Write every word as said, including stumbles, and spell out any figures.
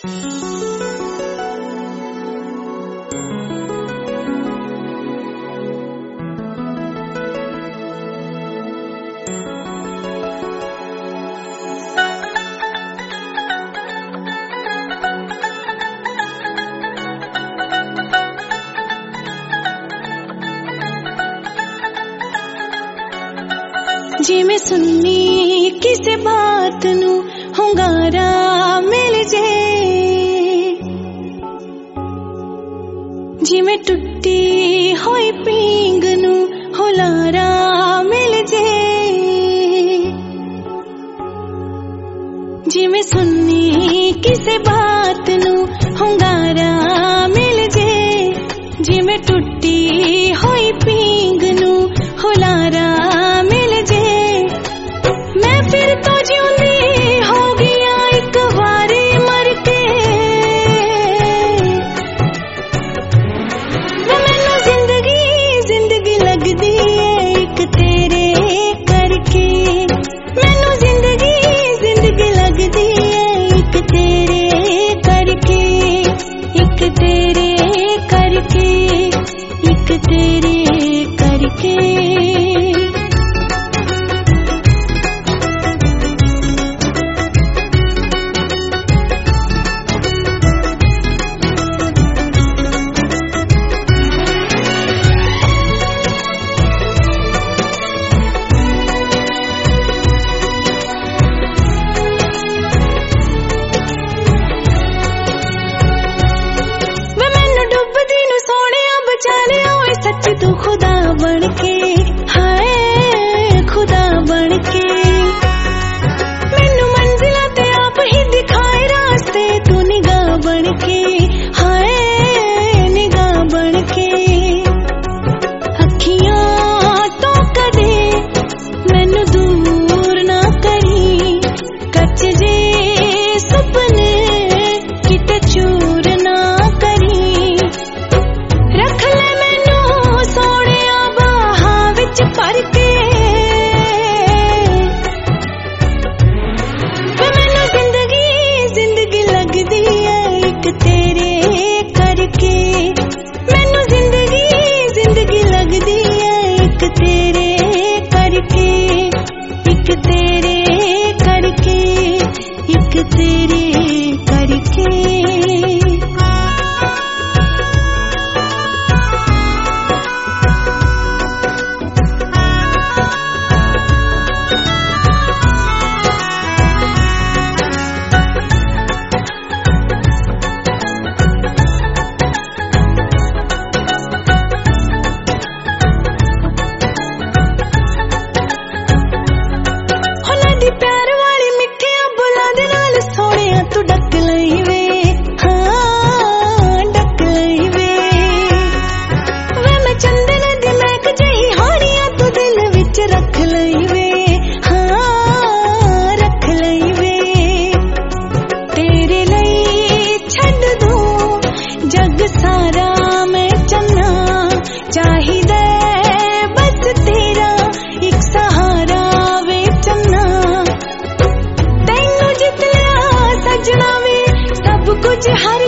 जिवें सुननी किसे बात नू हुंगारा मिल जे, जिवें टुट्टी होई पींग नू हुलारा मिल जे, जिवें सुननी किसे बात नू हुंगारा मिल जे, जिवें टुट्टी होई पींग नू हुलारा मिल जे। मैं फिर तो जिउंदी हो गया एक वारी मर के, मैनू जिंदगी जिंदगी लगदी है एक तेरे करके, मैनू जिंदगी जिंदगी लगदी है एक तेरे करके, एक तेरे करके, एक तेरे करके। सच तू खुदा बन के, हाय खुदा बन के, मैनू मंजिला ते आप ही दिखाए रास्ते, तू निगाह बन के, हाय निगाह बन के। अखियां तो कदे मैनू दूर ना करी, कच जे सुपने किते चूर ना करी, रख ले भर के, मैनू जिंदगी जिंदगी लगदी है एक तेरे करके, मैनू जिंदगी जिंदगी लगदी है एक तेरे करके, एक तेरे करके, एक तेरे करके। प्यार वाली मिठे बुला दे नाल सोहणिया तू डक लई वे, हाँ डक लई वे, वे मैं चंदन दी महक जही हानिया तू दिल विच रख लई वे, हाँ रख लई वे। तेरे लई छड्ड दूं जग सारा मैं चन्ना, चाहिदा बस तेरा एक सहारा वे चन्ना, सजना वे सब कुछ हर